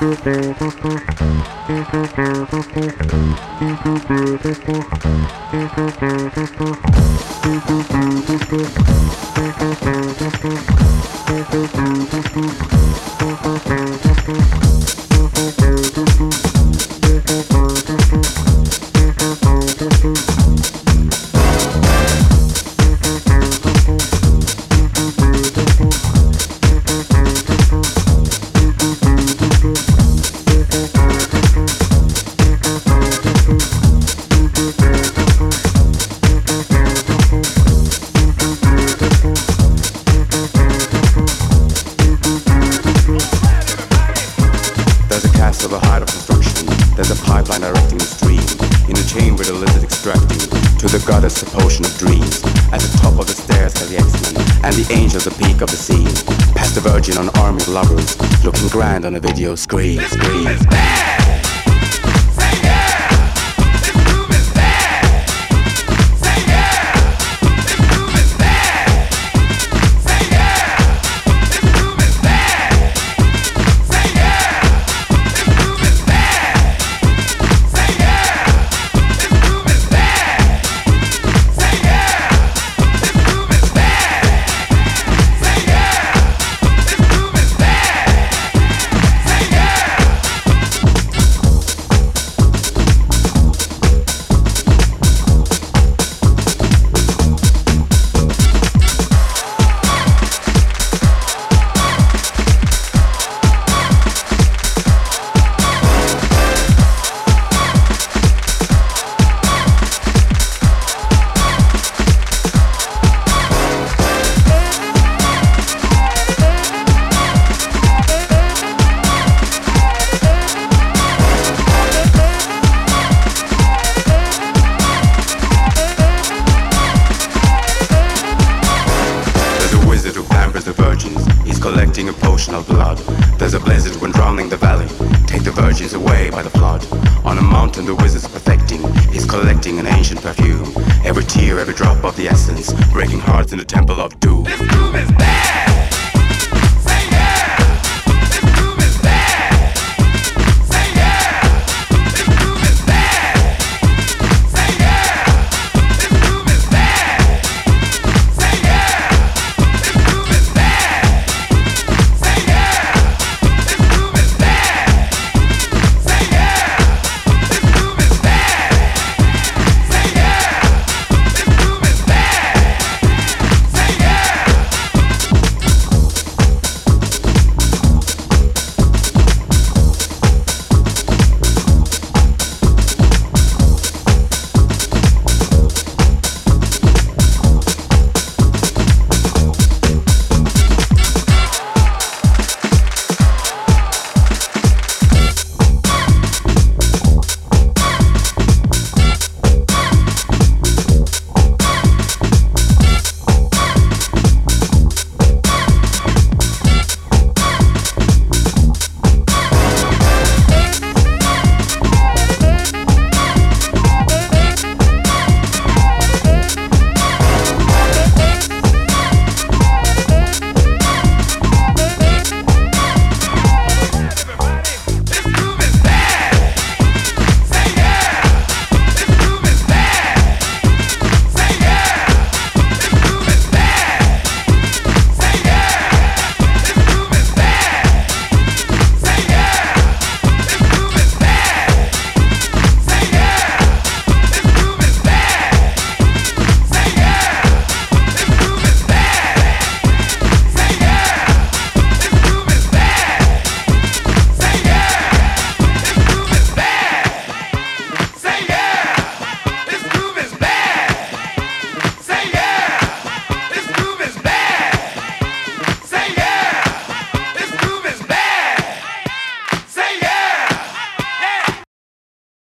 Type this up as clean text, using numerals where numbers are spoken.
On a video screen. This groove is bad. Say yeah. This groove is bad. Say yeah. This groove is bad. Say yeah. This groove is bad. Say yeah. This groove is bad. Say yeah. This groove is bad. Say yeah. This groove is bad. Say yeah. This groove is bad. Collecting a potion of blood. There's a blizzard when drowning the valley. Take the virgins away by the flood. On a mountain the wizard's perfecting. He's collecting an ancient perfume. Every tear, every drop of the essence, breaking hearts in the temple of doom. This groove is bad.